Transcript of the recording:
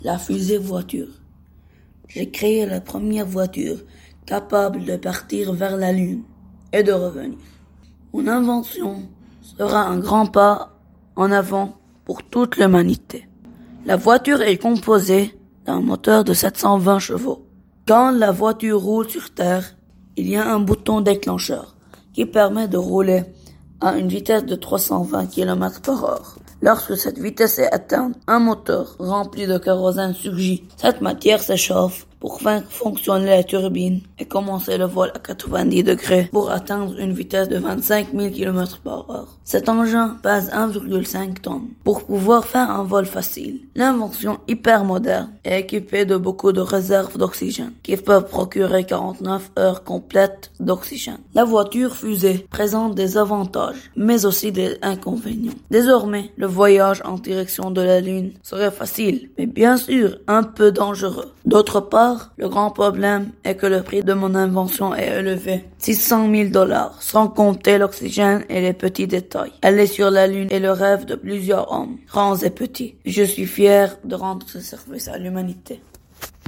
La fusée voiture. J'ai créé la première voiture capable de partir vers la Lune et de revenir. Mon invention sera un grand pas en avant pour toute l'humanité. La voiture est composée d'un moteur de 720 chevaux. Quand la voiture roule sur Terre, il y a un bouton déclencheur qui permet de rouler à une vitesse de 320 km/h. Lorsque cette vitesse est atteinte, un moteur rempli de kérosène surgit. Cette matière s'échauffe pour faire fonctionner la turbine et commencer le vol à 90 degrés pour atteindre une vitesse de 25 000 km/h. Cet engin pèse 1,5 tonnes. Pour pouvoir faire un vol facile, l'invention hyper moderne est équipée de beaucoup de réserves d'oxygène qui peuvent procurer 49 heures complètes d'oxygène. La voiture fusée présente des avantages, mais aussi des inconvénients. Désormais, le voyage en direction de la Lune serait facile, mais bien sûr un peu dangereux. D'autre part, le grand problème est que le prix de mon invention est élevé. 600 000 $, sans compter l'oxygène et les petits détails. Aller sur la Lune est le rêve de plusieurs hommes, grands et petits. Je suis fier de rendre ce service à l'humanité.